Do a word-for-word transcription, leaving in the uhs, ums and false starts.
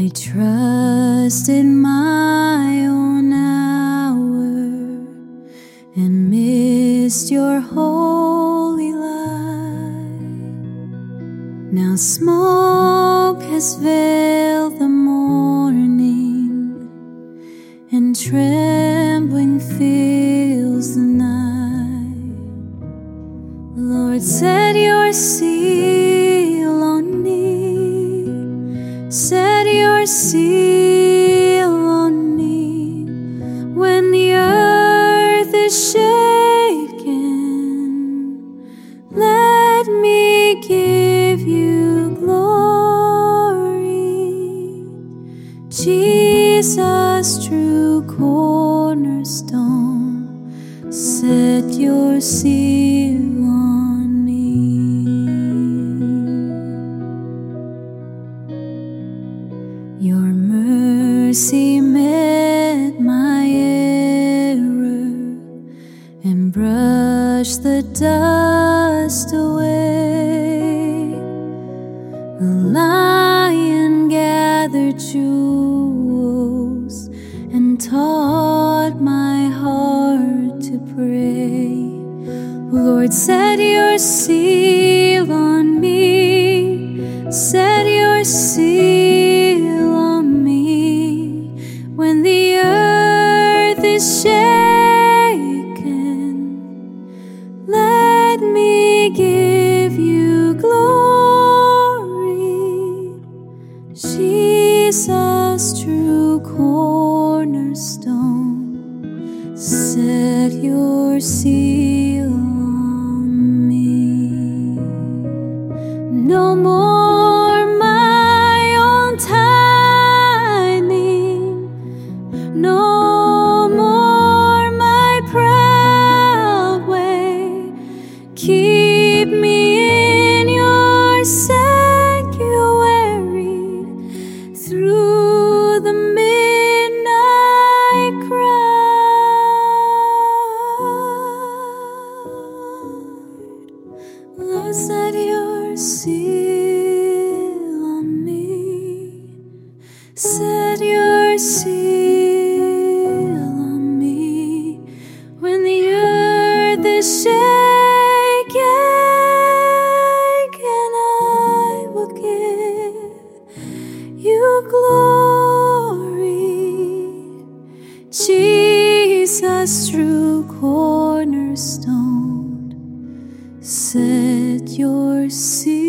I trust in my own hour and missed your holy light. Now smoke has veiled the morning, and trembling fills the night. Lord, set your seal on me, set your seal on me. When the earth is shaken, let me give you glory. Jesus, true cornerstone, set your seal on me. Your mercy met my error and brushed the dust away. A lion gathered jewels and taught my heart to pray. Lord, set your seal on me, set your seal on me. When the earth is shaken, let me give you glory. Jesus, true cornerstone, set your seal on me. No more my own timing, no more my proud way. Keep me in your sanctuary through the midnight crowd. Lord, set your seal on me, set your seal on me. When the earth is shaken, I will give you glory. Jesus, true cornerstone, set your seal